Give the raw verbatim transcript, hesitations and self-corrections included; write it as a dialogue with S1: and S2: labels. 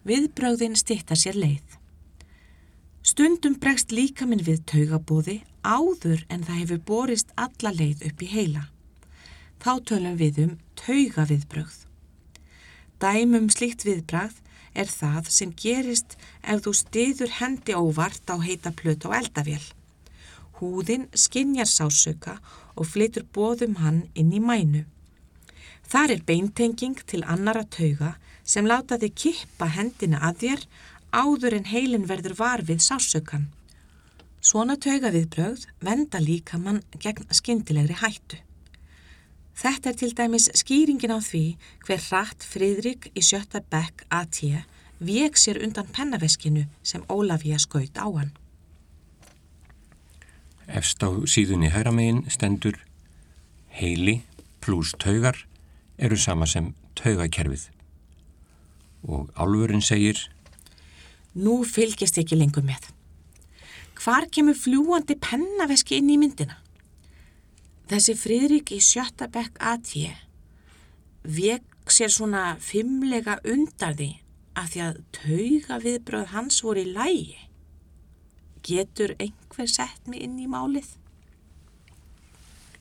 S1: Viðbrögðin stytta sér leið. Stundum bregst líkaminn við taugaboði áður en það hefur borist alla leið upp í heila. Þá tölum við um taugaviðbrögð. Dæmum slíkt viðbragð er það sem gerist ef þú styður hendi óvart á heita plötu á eldavél. Húðin skynjar sársauka og flytur boðum hann inn í mænu. Þar er beintenging til annara tauga sem láta þig kippa hendina að þér áður en heilin verður var við sársaukan. Svona taugaviðbrögð vernda líkamann gegn skyndilegri hættu. Þetta er til dæmis skýringin á því hver hratt Friðrik í sjötta bekk A T vék sér undan pennaveskinu sem Ólafía skaut á hann.
S2: Efst á síðunni hægra megin stendur heili pluss taugar eru sama sem taugakerfið. Og álfurinn segir:
S1: Nú fylgist ekki lengur með. Hvar kemur fljúandi pennaveski inn í myndina? Þessi Friðrik í sjötta bekk A T vék sér svona fimmlega undan því af því að taugaviðbrögð hans voru í lagi. Getur einhver sett mig inn í málið?